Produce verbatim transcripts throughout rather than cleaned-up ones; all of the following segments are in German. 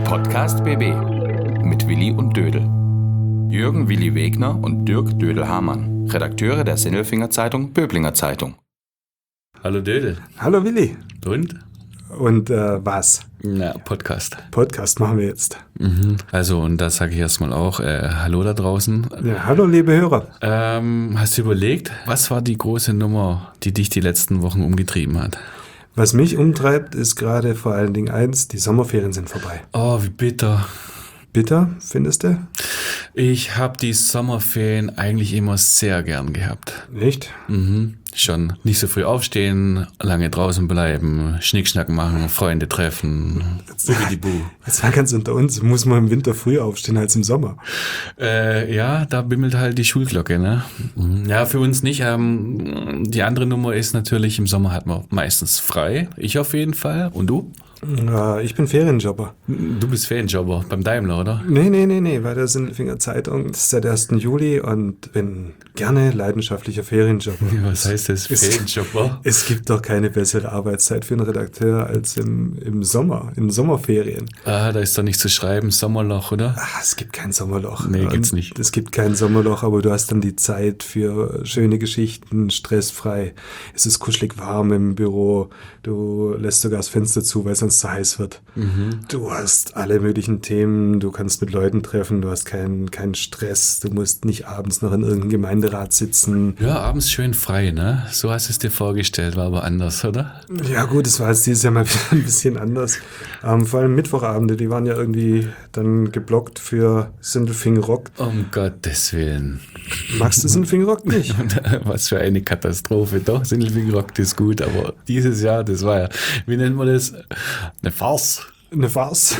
Podcast B B mit Willi und Dödel. Jürgen Willi Wegner und Dirk Dödel-Hamann, Redakteure der Sinnelfinger Zeitung Böblinger Zeitung. Hallo Dödel. Hallo Willi. Und? Und äh, was? Na, Podcast. Podcast machen wir jetzt. Mhm. Also, und da sage ich erstmal auch, äh, hallo da draußen. Ja, hallo liebe Hörer. Ähm, hast du überlegt, was war die große Nummer, die dich die letzten Wochen umgetrieben hat? Was mich umtreibt, ist gerade vor allen Dingen eins, die Sommerferien sind vorbei. Oh, wie bitter. Bitter, findest du? Ich habe die Sommerferien eigentlich immer sehr gern gehabt. Nicht? Mhm. Schon nicht so früh aufstehen, lange draußen bleiben, Schnickschnack machen, Freunde treffen, Bubidibu. Jetzt mal ganz unter uns, muss man im Winter früher aufstehen als im Sommer. Äh, ja, da bimmelt halt die Schulglocke, ne? Ja, für uns nicht. Ähm, die andere Nummer ist natürlich, im Sommer hat man meistens frei. Ich auf jeden Fall. Und du? Äh, ich bin Ferienjobber. Du bist Ferienjobber beim Daimler, oder? Nee, nee, nee, nee, bei der Sinnelfinger Zeitung. Das ist seit ersten Juli und bin gerne leidenschaftlicher Ferienjobber. Was heißt das, Ferienjobber? Es, es gibt doch keine bessere Arbeitszeit für einen Redakteur als im, im Sommer, in Sommerferien. Ah, da ist doch nicht zu schreiben, Sommerloch, oder? Ach, es gibt kein Sommerloch. Nee, und gibt's nicht. Es gibt kein Sommerloch, aber du hast dann die Zeit für schöne Geschichten, stressfrei. Es ist kuschelig warm im Büro. Du lässt sogar das Fenster zu, weil es sonst zu heiß wird. Mhm. Du hast alle möglichen Themen, du kannst mit Leuten treffen, du hast keinen keinen Stress, du musst nicht abends noch in irgendeinem Gemeinderat sitzen. Ja, abends schön frei, ne? So hast du es dir vorgestellt, war aber anders, oder? Ja gut, es war jetzt dieses Jahr mal wieder ein bisschen anders. Ähm, vor allem Mittwochabende, die waren ja irgendwie dann geblockt für Sindelfingen Rock. Um Gottes Willen. Magst du Sindelfingen Rock nicht? Was für eine Katastrophe. Doch, Sindelfingen Rock ist gut, aber dieses Jahr, das war ja, wie nennt man das? Eine Farce. Eine Farce.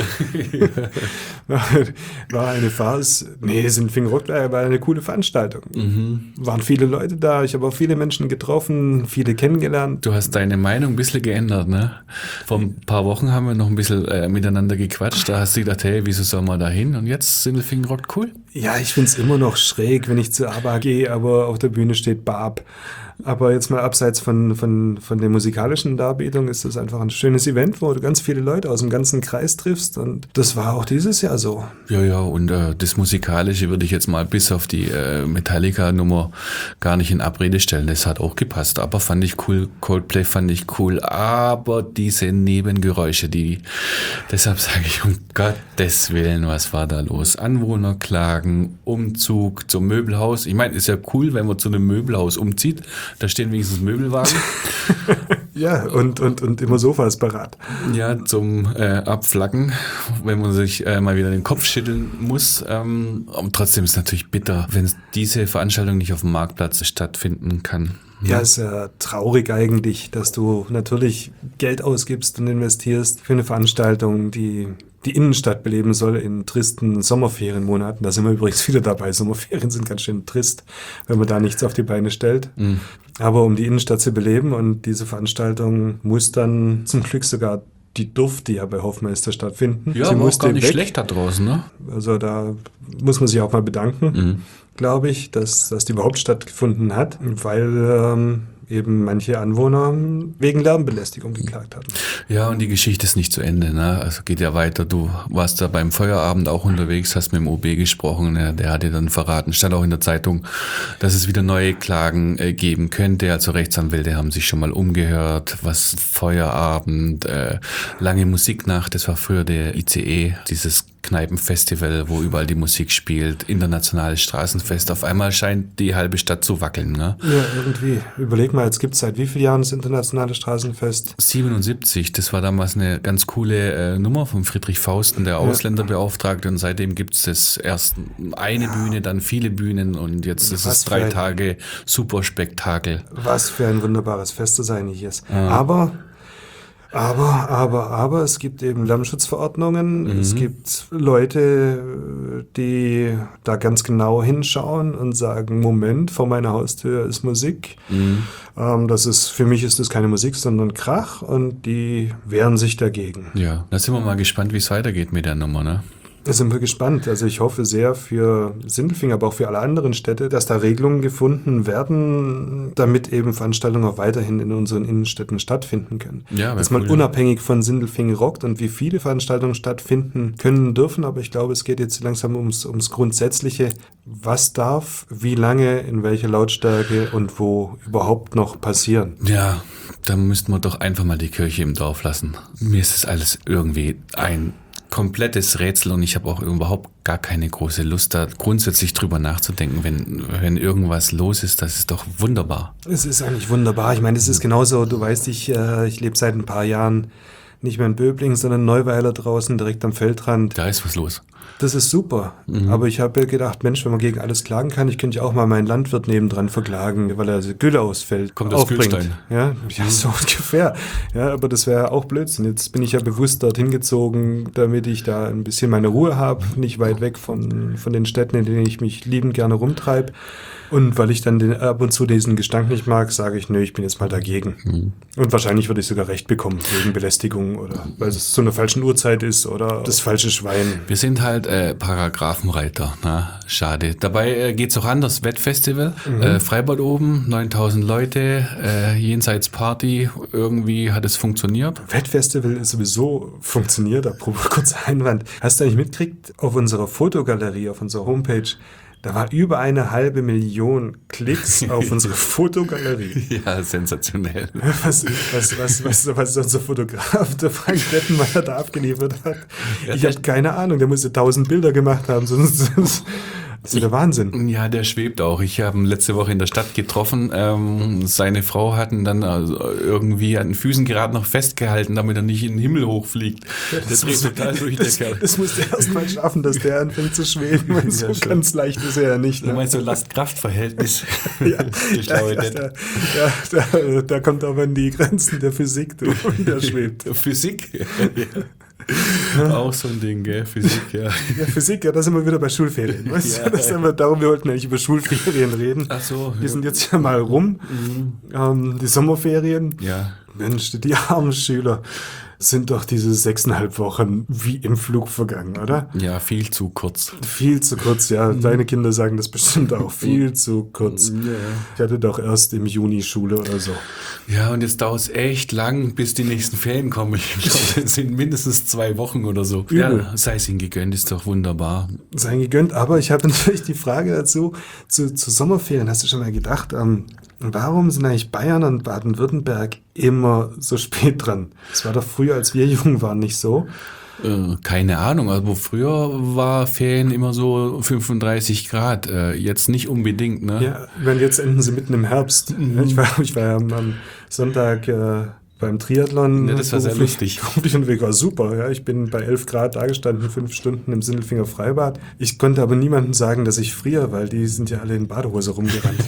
War eine Farce. Nee, Sindelfingen Rock war eine coole Veranstaltung. Mhm. Waren viele Leute da. Ich habe auch viele Menschen getroffen, viele kennengelernt. Du hast deine Meinung ein bisschen geändert, ne? Vor ein paar Wochen haben wir noch ein bisschen äh, miteinander gequatscht. Da hast du gedacht, hey, wieso soll man da hin? Und jetzt Sindelfingen Rock cool? Ja, ich finde es immer noch schräg, wenn ich zu ABBA gehe, aber auf der Bühne steht Barb. Aber jetzt mal abseits von, von, von der musikalischen Darbietung ist das einfach ein schönes Event, wo du ganz viele Leute aus dem ganzen Kreis triffst und das war auch dieses Jahr so. Ja, ja, und äh, das Musikalische würde ich jetzt mal bis auf die äh, Metallica-Nummer gar nicht in Abrede stellen. Das hat auch gepasst, aber fand ich cool, Coldplay fand ich cool, aber diese Nebengeräusche, die, deshalb sage ich um Gottes Willen, was war da los? Anwohnerklagen, Umzug zum Möbelhaus. Ich meine, ist ja cool, wenn man zu einem Möbelhaus umzieht. Da stehen wenigstens Möbelwagen. Ja, und, und, und immer Sofas parat. Ja, zum äh, Abflacken, wenn man sich äh, mal wieder den Kopf schütteln muss. Ähm, aber trotzdem ist es natürlich bitter, wenn diese Veranstaltung nicht auf dem Marktplatz stattfinden kann. Ja, ist ja traurig eigentlich, dass du natürlich Geld ausgibst und investierst für eine Veranstaltung, die die Innenstadt beleben soll in tristen Sommerferienmonaten. Da sind wir übrigens wieder dabei. Sommerferien sind ganz schön trist, wenn man da nichts auf die Beine stellt. Mhm. Aber um die Innenstadt zu beleben und diese Veranstaltung muss dann zum Glück sogar die Duft, die ja bei Hofmeister stattfinden. Ja, aber auch gar nicht weg. Schlecht da draußen, ne? Also da muss man sich auch mal bedanken, mhm. glaube ich, dass, dass die überhaupt stattgefunden hat, weil ähm, eben manche Anwohner wegen Lärmbelästigung geklagt hatten. Ja, und die Geschichte ist nicht zu Ende, ne? Also geht ja weiter. Du warst da beim Feuerabend auch unterwegs, hast mit dem O B gesprochen, ne? Der hat dir dann verraten, stand auch in der Zeitung, dass es wieder neue Klagen äh, geben könnte. Also Rechtsanwälte haben sich schon mal umgehört, was Feuerabend, äh, lange Musiknacht, das war früher der I C E, dieses Kneipenfestival, wo überall die Musik spielt, internationales Straßenfest. Auf einmal scheint die halbe Stadt zu wackeln, ne? Ja, irgendwie. Überleg mal, jetzt gibt es seit wie vielen Jahren das internationale Straßenfest? siebenundsiebzig. Das war damals eine ganz coole äh, Nummer von Friedrich Fausten, der Ausländerbeauftragte. Und seitdem gibt es das erst eine ja. Bühne, dann viele Bühnen und jetzt ist es drei ein, Tage Superspektakel. Was für ein wunderbares Fest das eigentlich ist. Ja. Aber... Aber, aber, aber, es gibt eben Lärmschutzverordnungen, mhm. es gibt Leute, die da ganz genau hinschauen und sagen, Moment, vor meiner Haustür ist Musik. Mhm. Ähm, das ist, für mich ist das keine Musik, sondern Krach und die wehren sich dagegen. Ja, da sind wir mal gespannt, wie es weitergeht mit der Nummer, ne? Da sind wir gespannt. Also ich hoffe sehr für Sindelfingen, aber auch für alle anderen Städte, dass da Regelungen gefunden werden, damit eben Veranstaltungen auch weiterhin in unseren Innenstädten stattfinden können. Ja, dass man cool, unabhängig von Sindelfingen rockt und wie viele Veranstaltungen stattfinden können dürfen. Aber ich glaube, es geht jetzt langsam ums, ums Grundsätzliche. Was darf, wie lange, in welcher Lautstärke und wo überhaupt noch passieren? Ja, da müssten wir doch einfach mal die Kirche im Dorf lassen. Mir ist das alles irgendwie ein komplettes Rätsel und ich habe auch überhaupt gar keine große Lust, da grundsätzlich drüber nachzudenken, wenn, wenn irgendwas los ist. Das ist doch wunderbar. Es ist eigentlich wunderbar. Ich meine, es ist genauso, du weißt, ich, äh, ich lebe seit ein paar Jahren nicht mehr in Böblingen, sondern in Neuweiler draußen, direkt am Feldrand. Da ist was los. Das ist super. Mhm. Aber ich habe gedacht, Mensch, wenn man gegen alles klagen kann, ich könnte ja auch mal meinen Landwirt nebendran verklagen, weil er also Gülle ausfällt. Kommt aus Gülstein. Ja, ja, so ungefähr. Ja, aber das wäre auch Blödsinn. Jetzt bin ich ja bewusst dorthin gezogen, damit ich da ein bisschen meine Ruhe habe, nicht weit weg von, von den Städten, in denen ich mich liebend gerne rumtreibe. Und weil ich dann den, ab und zu diesen Gestank nicht mag, sage ich, nö, ich bin jetzt mal dagegen. Mhm. Und wahrscheinlich würde ich sogar Recht bekommen wegen Belästigung oder weil es zu einer falschen Uhrzeit ist oder das falsche Schwein. Wir sind halt äh, Paragraphenreiter. Na, schade. Dabei äh, geht es auch anders. Wettfestival, mhm. äh, Freibad oben, neuntausend Leute, äh, jenseits Party. Irgendwie hat es funktioniert. Wettfestival ist sowieso funktioniert. Apropos kurzer Einwand. Hast du eigentlich mitgekriegt, auf unserer Fotogalerie, auf unserer Homepage, da war über eine halbe Million Klicks auf unsere Fotogalerie. Ja, sensationell. Was, was, was, was, was unser Fotograf, der Frank Dettenmeier, da abgeliefert hat. Ja, ich habe keine Ahnung, der musste tausend Bilder gemacht haben, sonst... Das ist der Wahnsinn. Ja, der schwebt auch. Ich habe ihn letzte Woche in der Stadt getroffen. Ähm, seine Frau hat ihn dann also irgendwie an den Füßen gerade noch festgehalten, damit er nicht in den Himmel hochfliegt. Ja, das der dreht total durch, der Kerl. Das muss der erst mal schaffen, dass der anfängt zu schweben. Ja, so schon. Ganz leicht ist er ja nicht. Ne? Du meinst so Last-Kraft-Verhältnis? Ja, die schlaue ja, ja, ja, da, da kommt aber an die Grenzen der Physik, du, wie der schwebt. Physik? Ja. Auch so ein Ding, gell? Physik, ja. Ja, Physik, ja, da sind wir wieder bei Schulferien. Weißt? Ja, das sind wir, darum, wir wollten eigentlich über Schulferien reden. Ach so. Die ja. sind jetzt ja mal rum, mhm. ähm, die Sommerferien. Ja. Mensch, die armen Schüler sind doch diese sechseinhalb Wochen wie im Flug vergangen, oder? Ja, viel zu kurz. Viel zu kurz, ja. Mhm. Deine Kinder sagen das bestimmt auch. Viel zu kurz. Ja. Ich hatte doch erst im Juni Schule oder so. Ja, und jetzt dauert es echt lang, bis die nächsten Ferien kommen. Ich glaube, es sind mindestens zwei Wochen oder so. Übel. Ja, sei es ihnen gegönnt, ist doch wunderbar. Sei ihnen gegönnt, aber ich habe natürlich die Frage dazu, zu, zu Sommerferien. Hast du schon mal gedacht, ähm, warum sind eigentlich Bayern und Baden-Württemberg immer so spät dran? Das war doch früher, als wir jung waren, nicht so. Äh, keine Ahnung, also früher war Ferien immer so fünfunddreißig Grad, äh, jetzt nicht unbedingt, ne? Ja, wenn jetzt enden sie mitten im Herbst. Mhm. Ich war, ich war ja am, am Sonntag äh, beim Triathlon. Ja, das war sehr lustig. Ich und war super. Ja. Ich bin bei elf Grad da gestanden, fünf Stunden im Sindelfinger Freibad. Ich konnte aber niemandem sagen, dass ich friere, weil die sind ja alle in Badehose rumgerannt.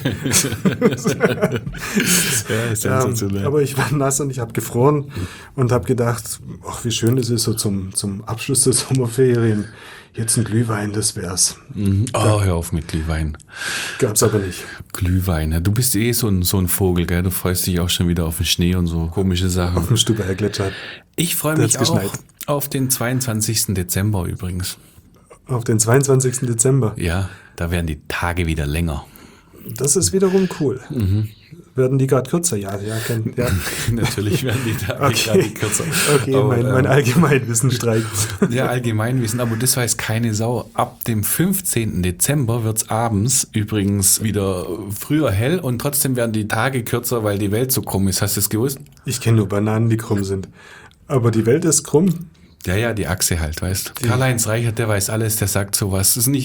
Ja, sensationell. Ähm, aber ich war nass und ich habe gefroren und habe gedacht, ach, wie schön das ist, so zum, zum Abschluss der Sommerferien. Jetzt ein Glühwein, das wär's. Mhm. Oh, hör auf mit Glühwein. Gab's aber nicht. Glühwein, du bist eh so ein, so ein Vogel, gell? Du freust dich auch schon wieder auf den Schnee und so komische Sachen. Auf dem Stubaier Gletscher. Ich freue mich auch geschneit. Auf den zweiundzwanzigsten Dezember übrigens. Auf den zweiundzwanzigsten Dezember? Ja, da werden die Tage wieder länger. Das ist wiederum cool. Mhm. Werden die gerade kürzer? Ja, ja, kenn, ja. Natürlich werden die Tage okay. gerade kürzer. Okay, aber, mein, mein Allgemeinwissen streikt. Ja, Allgemeinwissen, aber das weiß keine Sau. Ab dem fünfzehnten Dezember wird es abends übrigens wieder früher hell und trotzdem werden die Tage kürzer, weil die Welt so krumm ist. Hast du es gewusst? Ich kenne nur Bananen, die krumm sind. Aber die Welt ist krumm? Ja, ja, die Achse halt, weißt du. Karl-Heinz Reichert, der weiß alles, der sagt sowas. Das ist nicht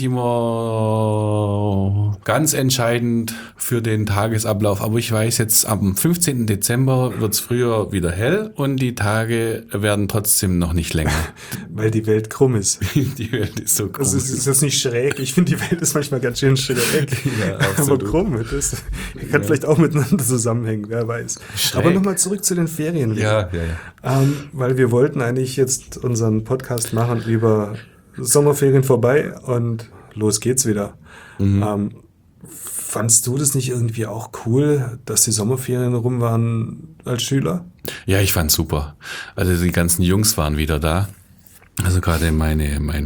immer ganz entscheidend für den Tagesablauf, aber ich weiß jetzt, am fünfzehnten Dezember wird es früher wieder hell und die Tage werden trotzdem noch nicht länger. Weil die Welt krumm ist. Die Welt ist so krumm. Also es ist jetzt nicht schräg. Ich finde, die Welt ist manchmal ganz schön schräg. Ja, aber krumm, das kann ja. vielleicht auch miteinander zusammenhängen, wer weiß. Schräg. Aber nochmal zurück zu den Ferien. Ja, ja, ja. Ähm, weil wir wollten eigentlich jetzt unseren Podcast machen über Sommerferien vorbei und los geht's wieder. Mhm. Ähm, fandst du das nicht irgendwie auch cool, dass die Sommerferien rum waren als Schüler? Ja, ich fand's super. Also die ganzen Jungs waren wieder da. Also gerade meine, meine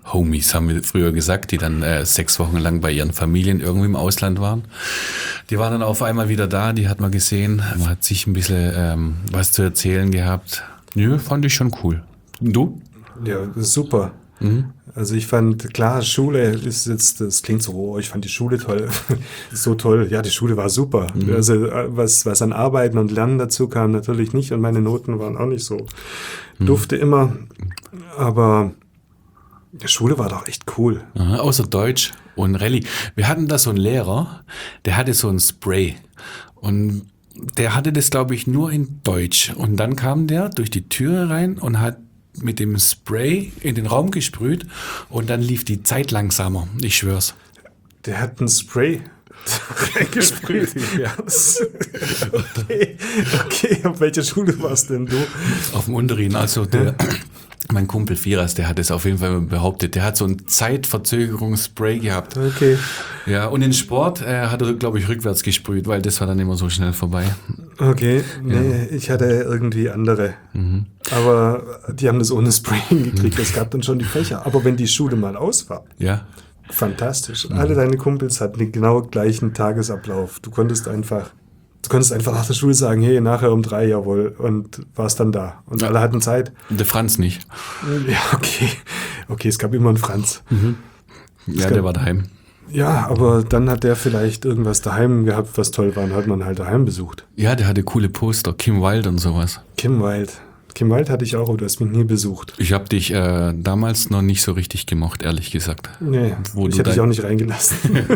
Homies, haben wir früher gesagt, die dann äh, sechs Wochen lang bei ihren Familien irgendwie im Ausland waren. Die waren dann auf einmal wieder da, die hat man gesehen. Man hat sich ein bisschen ähm, was zu erzählen gehabt. Nö, fand ich schon cool. Und du? Ja, das ist super. Mhm. Also ich fand, klar, Schule ist jetzt, das klingt so, oh, ich fand die Schule toll, so toll. Ja, die Schule war super. Mhm. Also was, was an Arbeiten und Lernen dazu kam, natürlich nicht. Und meine Noten waren auch nicht so mhm. dufte immer. Aber die Schule war doch echt cool. Aha, außer Deutsch und Rallye. Wir hatten da so einen Lehrer, der hatte so ein Spray. Und der hatte das, glaube ich, nur in Deutsch. Und dann kam der durch die Türe rein und hat mit dem Spray in den Raum gesprüht und dann lief die Zeit langsamer. Ich schwör's. Der hat ein Spray reingesprüht. Ja. Okay. Okay, auf welcher Schule warst denn du? Auf dem Unterrhein. Also der, mein Kumpel Firas, der hat es auf jeden Fall behauptet. Der hat so ein Zeitverzögerungsspray gehabt. Okay. Ja, und in Sport äh, hat er, glaube ich, rückwärts gesprüht, weil das war dann immer so schnell vorbei. Okay, nee, ja. Ich hatte irgendwie andere. Mhm. Aber die haben das ohne Spray hingekriegt. Es gab dann schon die Fächer. Aber wenn die Schule mal aus war, ja. Fantastisch. Mhm. Alle deine Kumpels hatten den genau gleichen Tagesablauf. Du konntest einfach, du konntest einfach nach der Schule sagen, hey, nachher um drei, jawohl, und warst dann da. Und ja. alle hatten Zeit. Der Franz nicht. Ja, okay. Okay, es gab immer einen Franz. Mhm. Ja, gab, der war daheim. Ja, aber dann hat der vielleicht irgendwas daheim gehabt, was toll war, und hat man halt daheim besucht. Ja, der hatte coole Poster, Kim Wilde und sowas. Kim Wilde. Kim Wilde hatte ich auch, aber du hast mich nie besucht. Ich habe dich äh, damals noch nicht so richtig gemocht, ehrlich gesagt. Nee, Wo ich hätte dich auch nicht reingelassen.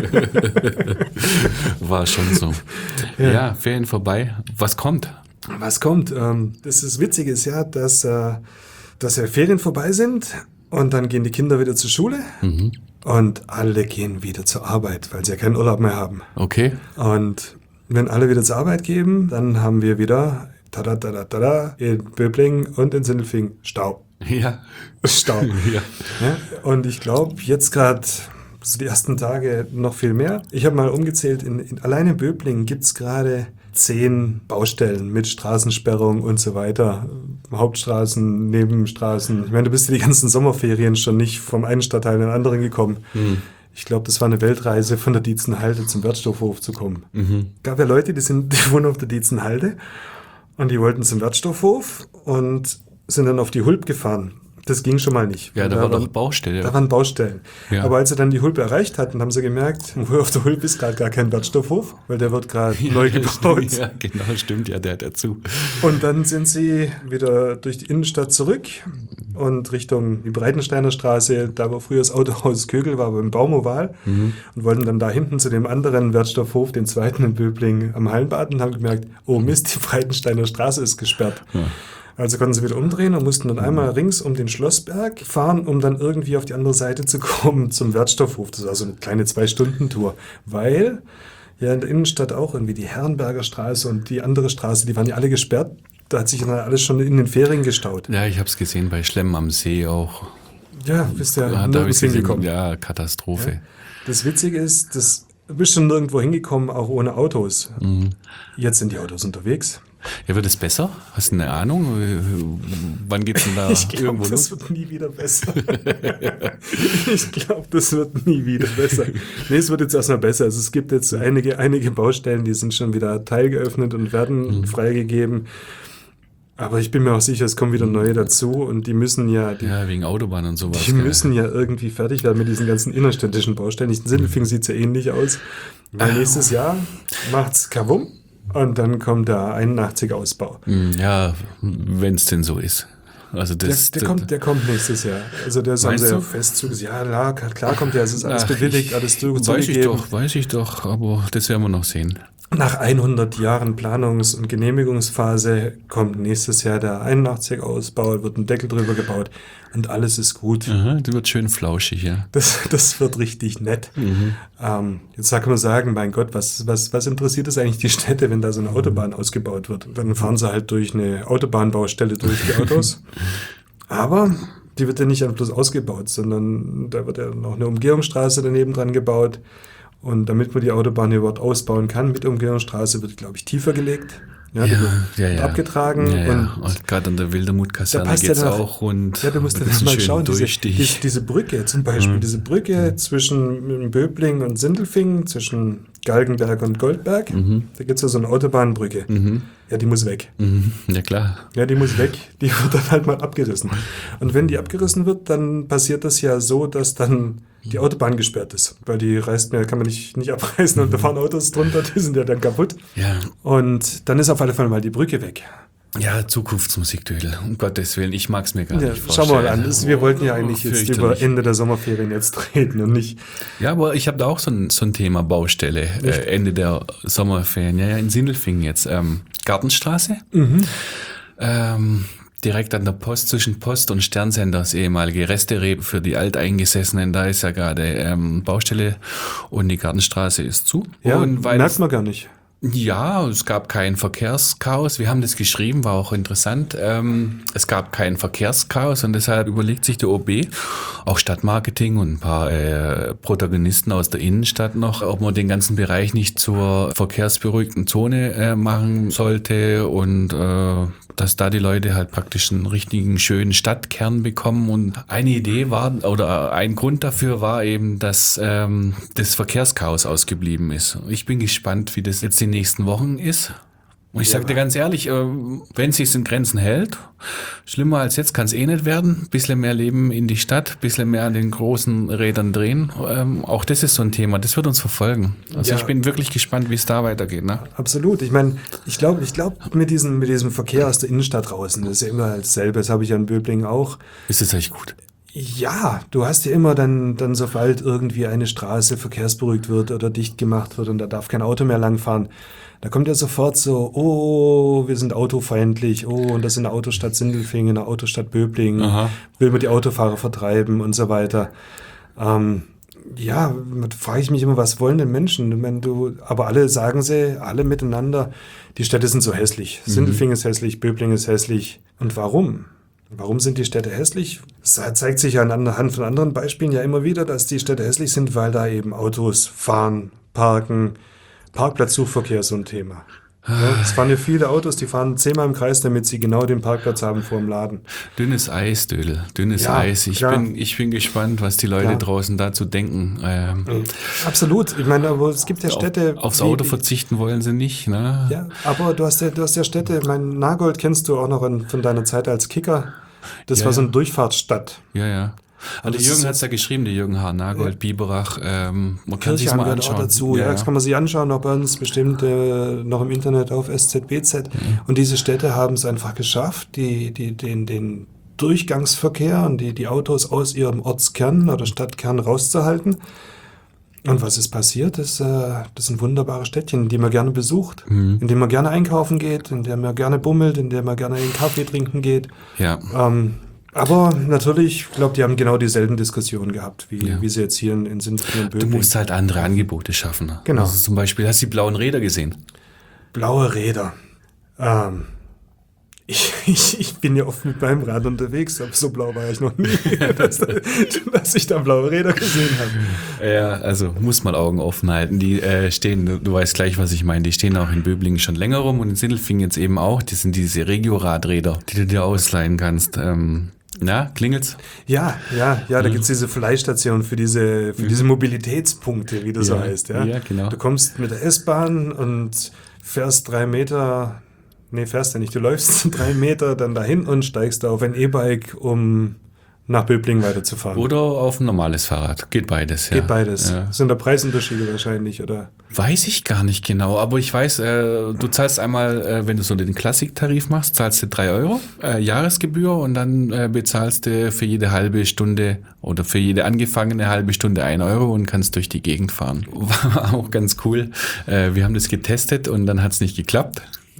War schon so. Ja. ja, Ferien vorbei. Was kommt? Was kommt? Ähm, das ist Witzige ist ja, dass, äh, dass ja Ferien vorbei sind und dann gehen die Kinder wieder zur Schule mhm. und alle gehen wieder zur Arbeit, weil sie ja keinen Urlaub mehr haben. Okay. Und wenn alle wieder zur Arbeit gehen, dann haben wir wieder tada, tada, tada, in Böblingen und in Sindelfingen Stau. Ja. Stau. Ja. Ja, und ich glaube, jetzt gerade so die ersten Tage noch viel mehr. Ich habe mal umgezählt, in, in, allein in Böblingen gibt es gerade zehn Baustellen mit Straßensperrung und so weiter. Hauptstraßen, Nebenstraßen. Ich meine, du bist ja die ganzen Sommerferien schon nicht vom einen Stadtteil in den anderen gekommen. Hm. Ich glaube, das war eine Weltreise, von der Dietzenhalde zum Wertstoffhof zu kommen. Mhm. Gab ja Leute, die, sind, die wohnen auf der Dietzenhalde. Und die wollten zum Wertstoffhof und sind dann auf die Hulp gefahren. Das ging schon mal nicht. Ja, da, da war doch Baustelle. Da waren Baustellen. Ja. Aber als sie dann die Hulp erreicht hatten, haben sie gemerkt, auf der Hulp ist gerade gar kein Wertstoffhof, weil der wird gerade ja, neu gebaut. Stimmt, ja, genau, stimmt, ja, der hat dazu. Und dann sind sie wieder durch die Innenstadt zurück und Richtung die Breitensteiner Straße, da wo früher das Autohaus Kögel war, beim Baumoval, mhm. und wollten dann da hinten zu dem anderen Wertstoffhof, den zweiten in Böblingen, am Hallenbad und haben gemerkt, oh Mist, die Breitensteiner Straße ist gesperrt. Ja. Also konnten sie wieder umdrehen und mussten dann einmal rings um den Schlossberg fahren, um dann irgendwie auf die andere Seite zu kommen zum Wertstoffhof. Das war so eine kleine Zwei-Stunden-Tour, weil ja in der Innenstadt auch irgendwie die Herrenberger Straße und die andere Straße, die waren ja alle gesperrt. Da hat sich dann alles schon in den Ferien gestaut. Ja, ich habe es gesehen bei Schlemm am See auch. Ja, bist ja, ja nirgends hingekommen. Ja, Katastrophe. Ja. Das Witzige ist, das, du bist schon nirgendwo hingekommen, auch ohne Autos. Mhm. Jetzt sind die Autos unterwegs. Ja, wird es besser? Hast du eine Ahnung? Wann geht's denn da ich glaub, irgendwo los? Das wird nie wieder besser. Ich glaube, das wird nie wieder besser. Nee, es wird jetzt erstmal besser. Also es gibt jetzt einige, einige Baustellen, die sind schon wieder teilgeöffnet und werden mhm. freigegeben. Aber ich bin mir auch sicher, es kommen wieder neue dazu und die müssen ja... Die, ja, wegen Autobahn und sowas. Die geil. müssen ja irgendwie fertig werden mit diesen ganzen innerstädtischen Baustellen. In Sindelfingen sieht es ja ähnlich aus. Weil oh. nächstes Jahr macht's Kavum. Und dann kommt der einundachtziger Ausbau. Ja, wenn es denn so ist. Also das, der, der, kommt, der kommt nächstes Jahr. Also der haben sie ja fest zugesagt. Ja, klar, klar kommt der, es ist alles Ach, bewilligt, ich, alles zugegeben. Weiß ich doch, weiß ich doch, aber das werden wir noch sehen. Nach hundert Jahren Planungs- und Genehmigungsphase kommt nächstes Jahr der einundachtziger Ausbau, wird ein Deckel drüber gebaut und alles ist gut. Aha, das wird schön flauschig, ja. Das, das wird richtig nett. Mhm. Ähm, jetzt kann man sagen, mein Gott, was, was, was interessiert es eigentlich die Städte, wenn da so eine Autobahn ausgebaut wird? Dann fahren sie halt durch eine Autobahnbaustelle durch die Autos. Aber die wird ja nicht bloß ausgebaut, sondern da wird ja noch eine Umgehungsstraße daneben dran gebaut. Und damit man die Autobahn überhaupt ausbauen kann mit Umgehungsstraße, wird, glaube ich, tiefer gelegt. Ja, Ja, die wird ja, ja. abgetragen. Ja, ja. Und Und gerade an der da Wildermuth-Kaserne passt ja geht's dann auch rund. Ja, du musst dir Mit das diesem mal schönen schauen, diese, Durchstich. diese, diese Brücke zum Beispiel, Mhm. diese Brücke zwischen Böbling und Sindelfingen, zwischen Galgenberg und Goldberg, Mhm. da gibt es ja so eine Autobahnbrücke. Mhm. Ja, die muss weg. Mhm. Ja, klar. Ja, die muss weg. Die wird dann halt mal abgerissen. Und wenn die abgerissen wird, dann passiert das ja so, dass dann die Autobahn gesperrt ist. Weil die reißt mir, kann man nicht, nicht abreißen und da fahren Autos drunter, die sind ja dann kaputt. Ja. Und dann ist auf alle Fälle mal die Brücke weg. Ja, Zukunftsmusik, Dödel. Um Gottes Willen, ich mag's mir gar Ja, nicht schau vorstellen. mal an, das, wir wollten ja eigentlich Oh, jetzt über fürchterlich. Ende der Sommerferien jetzt reden und nicht. Ja, aber ich habe da auch so ein, so ein Thema Baustelle. Äh, Ende der Sommerferien. Ja, ja, in Sindelfingen jetzt. Ähm, Gartenstraße. Ähm, direkt an der Post, zwischen Post und Sternsender, das ehemalige Restereb für die Alteingesessenen. Da ist ja gerade ähm, Baustelle und die Gartenstraße ist zu. Ja, und weil merkt man gar nicht. Ja, es gab kein Verkehrschaos. Wir haben das geschrieben, war auch interessant. Ähm, es gab kein Verkehrschaos und deshalb überlegt sich der O B, auch Stadtmarketing und ein paar äh, Protagonisten aus der Innenstadt noch, ob man den ganzen Bereich nicht zur verkehrsberuhigten Zone äh, machen sollte und äh, dass da die Leute halt praktisch einen richtigen, schönen Stadtkern bekommen. Und eine Idee war, oder ein Grund dafür war eben, dass ähm, das Verkehrschaos ausgeblieben ist. Ich bin gespannt, wie das jetzt die nächsten Wochen ist. Und ich sag dir ganz ehrlich, äh, wenn es sich in Grenzen hält, schlimmer als jetzt kann es eh nicht werden. Bisschen mehr Leben in die Stadt, bisschen mehr an den großen Rädern drehen. Ähm, auch das ist so ein Thema, das wird uns verfolgen. Also Ja. ich bin wirklich gespannt, wie es da weitergeht. Ne? Absolut. Ich meine, ich glaube, ich glaube mit diesem, mit diesem Verkehr aus der Innenstadt draußen, das ist ja immer dasselbe, das habe ich ja in Böblingen auch. Ist das eigentlich gut? Ja, du hast ja immer dann, dann sobald irgendwie eine Straße verkehrsberuhigt wird oder dicht gemacht wird und da darf kein Auto mehr langfahren, da kommt ja sofort so, oh, wir sind autofeindlich, oh, und das ist eine Autostadt Sindelfingen, eine Autostadt Böblingen, Aha. will man die Autofahrer vertreiben und so weiter. Ähm, ja, da frage ich mich immer, was wollen denn Menschen? Ich meine, du, aber alle sagen sie, alle miteinander, die Städte sind so hässlich. Sindelfingen ist hässlich, Böblingen ist hässlich. Und warum? Warum sind die Städte hässlich? Es zeigt sich ja anhand von anderen Beispielen ja immer wieder, dass die Städte hässlich sind, weil da eben Autos fahren, parken, Parkplatzsuchverkehr ist so ein Thema. Ja, es fahren ja viele Autos, die fahren zehnmal im Kreis, damit sie genau den Parkplatz haben vor dem Laden. Dünnes Eis, Dödel, dünnes Ja, Eis. Ich klar. bin, ich bin gespannt, was die Leute Klar. draußen dazu denken. Ähm, Absolut. Ich meine, aber es gibt ja Städte. auf, aufs wie- Auto verzichten wollen sie nicht. Ne? Ja, aber du hast ja, du hast ja Städte, mein Nagold kennst du auch noch an, von deiner Zeit als Kicker. Das Ja, war so ja. eine Durchfahrtsstadt. Ja, ja. Und der das Jürgen ist- hat es ja geschrieben, der Jürgen H. Nagold, Biberach. Ähm, man kann sich Kirchheim mal gehört auch anschauen. dazu. Ja, das kann man sich anschauen, auch bei uns bestimmt äh, noch im Internet auf S Z B Z. Und diese Städte haben es einfach geschafft, die, die, den, den Durchgangsverkehr und die, die Autos aus ihrem Ortskern oder Stadtkern rauszuhalten. Und was ist passiert? Das, äh, das sind wunderbare Städtchen, die man gerne besucht, in denen man gerne einkaufen geht, in denen man gerne bummelt, in denen man gerne einen Kaffee trinken geht. Ja. Ähm, aber natürlich, ich glaube, die haben genau dieselben Diskussionen gehabt, wie, Ja. wie sie jetzt hier in, in Sindelfingen und Du Böblingen. musst halt andere Angebote schaffen. Ne? Genau. Also zum Beispiel, hast du die blauen Räder gesehen? Blaue Räder. Ähm, ich, ich, ich bin ja oft mit meinem Rad unterwegs, aber so blau war ich noch nie, dass, dass ich da blaue Räder gesehen habe. Ja, also muss man Augen offen halten. Die äh, stehen, du, du weißt gleich, was ich meine, die stehen auch in Böblingen schon länger rum und in Sindelfingen jetzt eben auch. Die sind diese Regio-Radräder, die du dir ausleihen kannst. Ähm, na, klingelt's? Ja, ja, ja, da gibt's diese Verleihstation für diese, für diese Mobilitätspunkte, wie das so Ja, heißt. Ja? ja, genau. Du kommst mit der S-Bahn und fährst drei Meter, nee, fährst ja nicht, du läufst drei Meter dann dahin und steigst da auf ein E-Bike, um nach Böblingen weiterzufahren. Oder auf ein normales Fahrrad. Geht beides, ja. Geht beides. Ja. Sind da Preisunterschiede wahrscheinlich, oder? Weiß ich gar nicht genau, aber ich weiß, äh, du zahlst einmal, äh, wenn du so den Klassiktarif machst, zahlst du drei Euro äh, Jahresgebühr und dann äh, bezahlst du für jede halbe Stunde oder für jede angefangene halbe Stunde ein Euro und kannst durch die Gegend fahren. War auch ganz cool. Äh, wir haben das getestet und dann hat es nicht geklappt.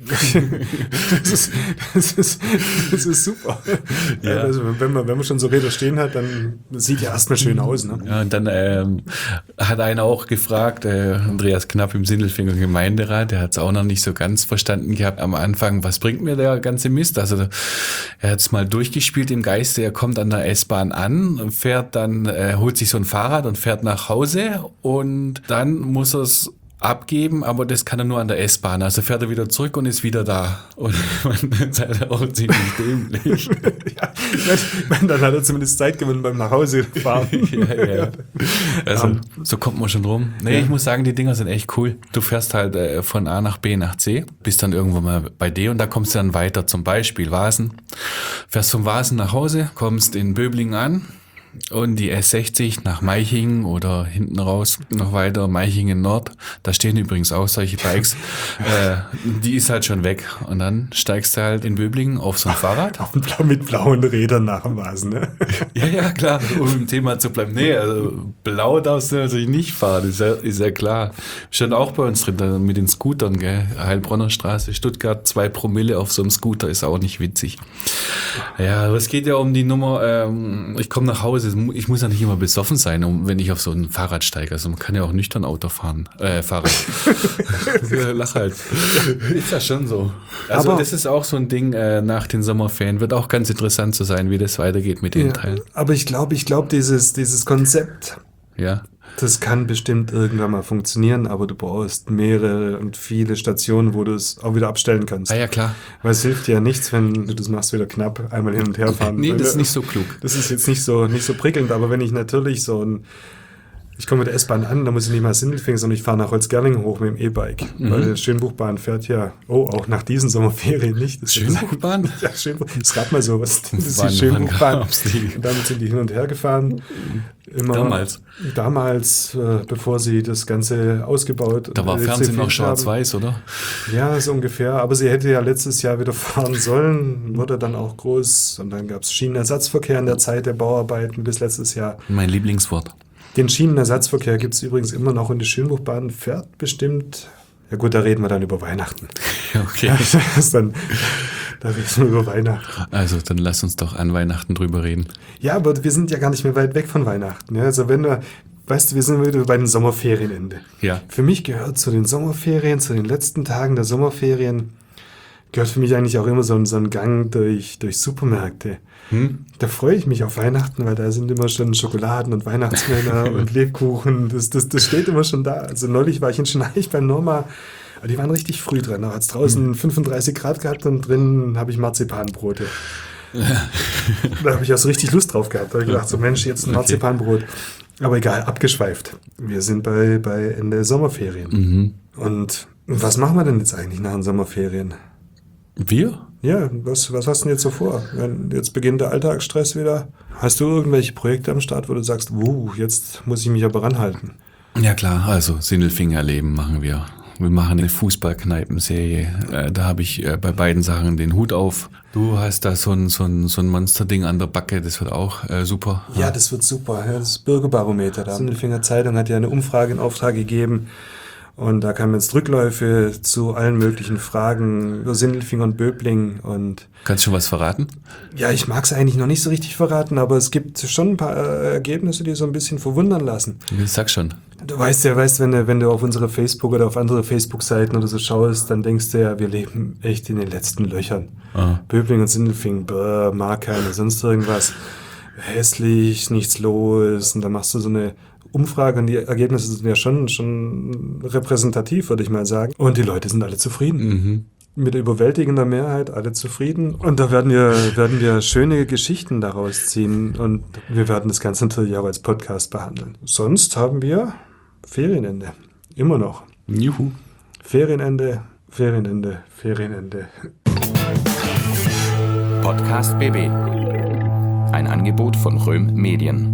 Das ist, das ist, das ist super. Ja. Also wenn man, wenn man schon so Räder stehen hat, dann sieht ja erstmal schön aus. Ne? Ja, und dann ähm, hat einer auch gefragt, äh, Andreas Knapp im Sindelfinger Gemeinderat, der hat es auch noch nicht so ganz verstanden gehabt am Anfang, was bringt mir der ganze Mist? Also er hat es mal durchgespielt im Geiste, er kommt an der S-Bahn an, fährt dann, äh, holt sich so ein Fahrrad und fährt nach Hause und dann muss er es abgeben, aber das kann er nur an der S-Bahn. Also fährt er wieder zurück und ist wieder da. Und man ist halt auch ziemlich dämlich. Ja, ich, dann hat er zumindest Zeit gewonnen beim Nachhause fahren. ja, ja. Also um, so kommt man schon rum. Nee, ja. Ich muss sagen, die Dinger sind echt cool. Du fährst halt äh, von A nach B nach C, bist dann irgendwo mal bei D und da kommst du dann weiter. Zum Beispiel Vasen. Fährst vom Vasen nach Hause, kommst in Böblingen an. Und die S sechzig nach Meichingen oder hinten raus noch weiter, Meichingen Nord, da stehen übrigens auch solche Bikes, äh, die ist halt schon weg. Und dann steigst du halt in Böblingen auf so ein Fahrrad. Auf ein Blau mit blauen Rädern nach dem Vasen, ne? Ja, ja, klar, um im Thema zu bleiben. Nee, also blau darfst du natürlich nicht fahren, ist ja, ist ja klar. Stand auch bei uns drin, mit den Scootern, gell? Heilbronner Straße, Stuttgart, zwei Promille auf so einem Scooter, ist auch nicht witzig. Ja, aber es geht ja um die Nummer, ähm, ich komme nach Hause, ich muss ja nicht immer besoffen sein, um, wenn ich auf so ein Fahrrad steige. Also man kann ja auch nüchtern Auto fahren. Äh, Fahrrad. Lach halt. Ist ja schon so. Also aber das ist auch so ein Ding äh, nach den Sommerferien. Wird auch ganz interessant zu sein, wie das weitergeht mit den ja, Teilen. Aber ich glaube, ich glaube, dieses, dieses Konzept, ja. das kann bestimmt irgendwann mal funktionieren, aber du brauchst mehrere und viele Stationen, wo du es auch wieder abstellen kannst. Ah ja, klar. Weil es hilft dir ja nichts, wenn du das machst, wieder knapp einmal hin und her fahren. Nee, das ist nicht so klug. Das ist jetzt nicht so, nicht so prickelnd, aber wenn ich natürlich so ein, ich komme mit der S-Bahn an, da muss ich nicht mal Sindelfingen, sondern ich fahre nach Holzgerlingen hoch mit dem E-Bike. Mhm. Weil die Schönbuchbahn fährt ja, oh, auch nach diesen Sommerferien nicht. Das Schönbuchbahn? Ja, Schönbuch. Es gab mal sowas. Das ist die Schönbuchbahn. Und damit sind die hin und her gefahren. Immer damals? Damals, äh, bevor sie das Ganze ausgebaut Da war Fernsehen noch schwarz-weiß, oder? Ja, so ungefähr. Aber sie hätte ja letztes Jahr wieder fahren sollen, wurde dann auch groß. Und dann gab es Schienenersatzverkehr in der Zeit der Bauarbeiten bis letztes Jahr. Mein Lieblingswort. Den Schienenersatzverkehr gibt es übrigens immer noch und die Schönbuchbahn fährt bestimmt. Ja gut, da reden wir dann über Weihnachten. Okay. Ja, das ist dann, da reden wir über Weihnachten. Also dann lass uns doch an Weihnachten drüber reden. Ja, aber wir sind ja gar nicht mehr weit weg von Weihnachten. Ja, also wenn wir, weißt du, wir sind wieder bei den Sommerferienende. Ja. Für mich gehört zu den Sommerferien, zu den letzten Tagen der Sommerferien, gehört für mich eigentlich auch immer so ein, so ein Gang durch, durch Supermärkte. Hm? Da freue ich mich auf Weihnachten, weil da sind immer schon Schokoladen und Weihnachtsmänner und Lebkuchen. Das, das, das steht immer schon da. Also neulich war ich in Schneich beim Norma. Die waren richtig früh dran. Da hat es draußen hm. fünfunddreißig Grad gehabt und drin habe ich Marzipanbrote. Da habe ich auch so richtig Lust drauf gehabt. Da habe ich gedacht, so Mensch, jetzt ein Marzipanbrot. Aber egal, abgeschweift. Wir sind bei, bei Ende Sommerferien. Mhm. Und was machen wir denn jetzt eigentlich nach den Sommerferien? Wir? Ja, was, was hast du denn jetzt so vor? Wenn jetzt beginnt der Alltagsstress wieder. Hast du irgendwelche Projekte am Start, wo du sagst, wuh, jetzt muss ich mich aber ranhalten? Ja klar, also Sindelfingerleben machen wir. Wir machen eine Fußballkneipenserie. Äh, da habe ich äh, bei beiden Sachen den Hut auf. Du hast da so ein, so ein, so ein Monsterding an der Backe, das wird auch äh, super. Ja, das wird super. Ja, das Bürgerbarometer. Die Sindelfinger Zeitung hat ja eine Umfrage in Auftrag gegeben. Und da kamen jetzt Rückläufe zu allen möglichen Fragen über Sindelfingen und Böblingen. Und kannst du schon was verraten? Ja, ich mag es eigentlich noch nicht so richtig verraten, aber es gibt schon ein paar äh, Ergebnisse, die so ein bisschen verwundern lassen. Ich sag schon. Du weißt ja, weißt, wenn du, wenn du auf unsere Facebook oder auf andere Facebook-Seiten oder so schaust, dann denkst du ja, wir leben echt in den letzten Löchern. Ah. Böblingen und Sindelfingen, bäh, mag keiner, sonst irgendwas. Hässlich, nichts los. Und dann machst du so eine Umfrage und die Ergebnisse sind ja schon, schon repräsentativ, würde ich mal sagen. Und die Leute sind alle zufrieden. Mhm. Mit überwältigender Mehrheit alle zufrieden. Und da werden wir, werden wir schöne Geschichten daraus ziehen. Und wir werden das Ganze natürlich auch als Podcast behandeln. Sonst haben wir Ferienende. Immer noch. Juhu. Ferienende, Ferienende, Ferienende. Podcast B B. Ein Angebot von Röhm Medien.